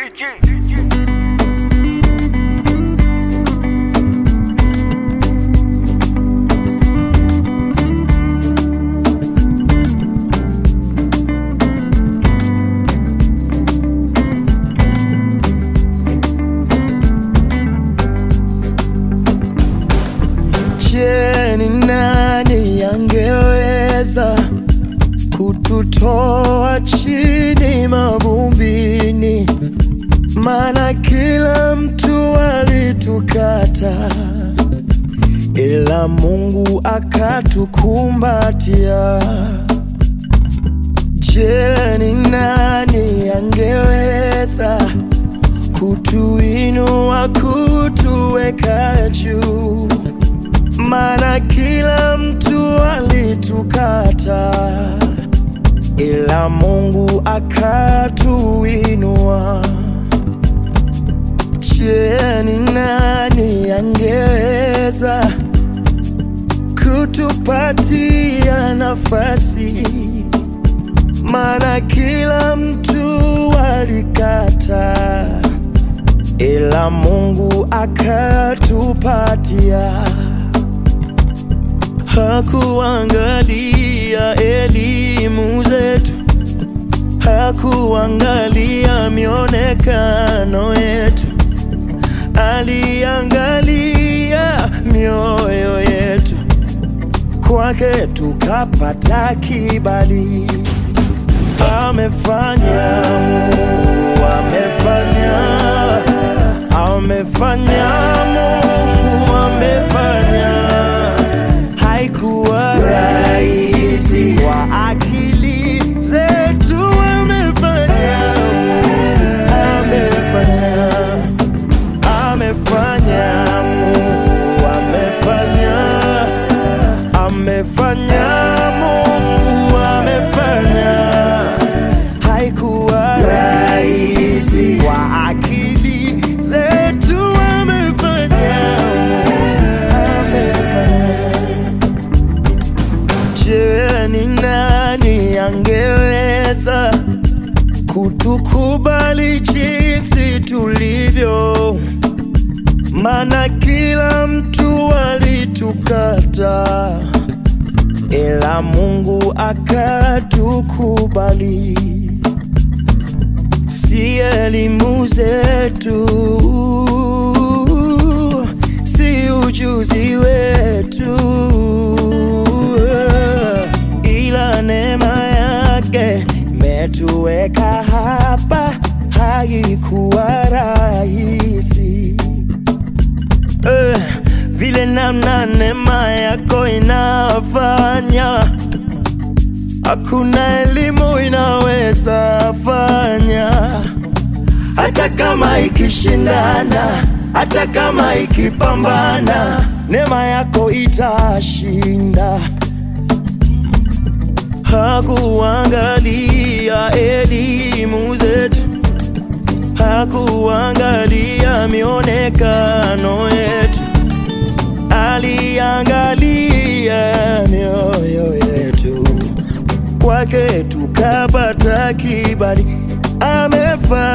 Je, ni nani angeweza kututoa chini mavumbini? Maana kila mtu alitukata, ila Mungu akatukumbatia. Je, ni nani angeweza kutuinua, kutuweka juu? Maana kila mtu alitukata, ila Mungu akatuinua. Je, ni nani angeweza kutupatia nafasi? Maana kila mtu alikata, ila Mungu akatupatia. Hakuangalia elimu zetu, hakuangalia mionekano yetu, aliangalia mioyo yetu. Kwake tukapata kibali. Amefanya Mungu, amefanya, amefanya Mungu, amefanya. Haikuwa rahisi kwa akili zetu, amefanya, amefanya, amefanya Mungu, amefanya, amefanya Mungu, amefanya. Haikuwa rahisi kwa akili zetu, amefanya, amefanya. Je, ni nani angeweza kutukubali jinsi tulivyo? Maana kila mtu alitukata, ila Mungu akatukubali. Si elimu zetu, si ujuzi wetu, ila neema yake metuweka hapa. Haikuwa rahisi, vile namna neema yako inafanya, hakuna elimu inaweza fanya. Hata kama ikishindana, hata kama ikipambana, neema yako itashinda. Hakuangalia elimu zetu, hakuangalia mionekano yetu, aliangalia mioyo yetu. Kwake tukapata kibali. Amefanya